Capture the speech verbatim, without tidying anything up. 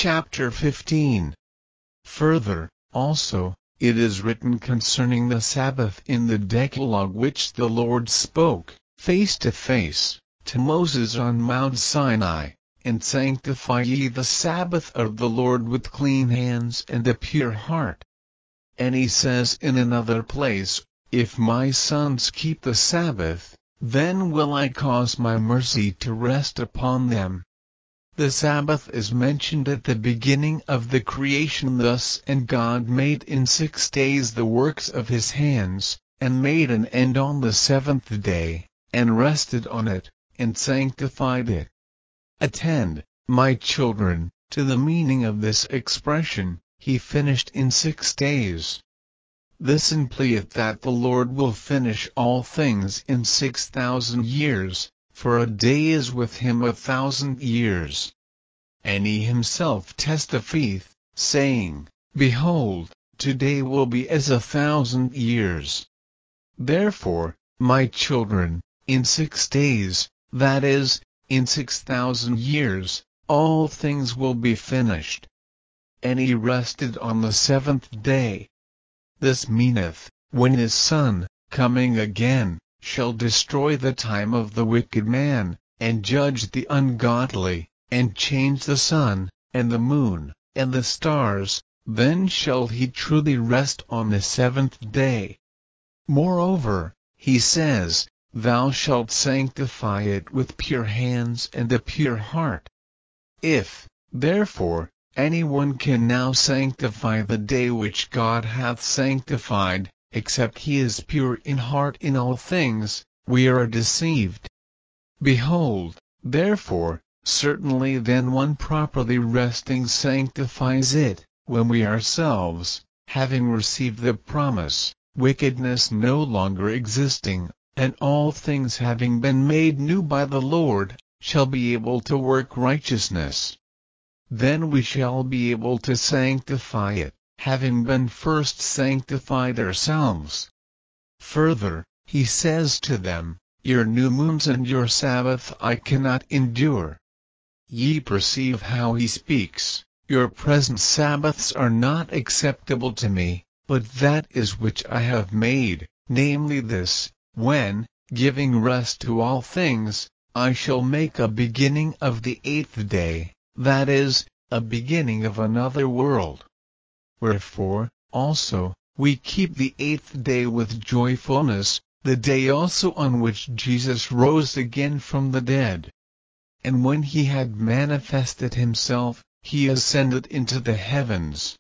chapter fifteen. Further, also, it is written concerning the Sabbath in the Decalogue which the Lord spoke, face to face, to Moses on Mount Sinai, and sanctify ye the Sabbath of the Lord with clean hands and a pure heart. And he says in another place, if my sons keep the Sabbath, then will I cause my mercy to rest upon them. The Sabbath is mentioned at the beginning of the creation thus, and God made in six days the works of his hands, and made an end on the seventh day, and rested on it, and sanctified it. Attend, my children, to the meaning of this expression, he finished in six days. This implieth that the Lord will finish all things in six thousand years, for a day is with him a thousand years. And he himself testifieth, saying, Behold, today will be as a thousand years. Therefore, my children, in six days, that is, in six thousand years, all things will be finished. And he rested on the seventh day. This meaneth, when his Son, coming again, shall destroy the time of the wicked man, and judge the ungodly, and change the sun, and the moon, and the stars, then shall he truly rest on the seventh day. Moreover, he says, Thou shalt sanctify it with pure hands and a pure heart. If, therefore, anyone can now sanctify the day which God hath sanctified, except he is pure in heart in all things, we are deceived. Behold, therefore, certainly then one properly resting sanctifies it, when we ourselves, having received the promise, wickedness no longer existing, and all things having been made new by the Lord, shall be able to work righteousness. Then we shall be able to sanctify it, having been first sanctified ourselves. Further, he says to them, Your new moons and your Sabbath I cannot endure. Ye perceive how he speaks, Your present Sabbaths are not acceptable to me, but that is which I have made, namely this, when, giving rest to all things, I shall make a beginning of the eighth day, that is, a beginning of another world. Wherefore, also, we keep the eighth day with joyfulness, the day also on which Jesus rose again from the dead. And when he had manifested himself, he ascended into the heavens,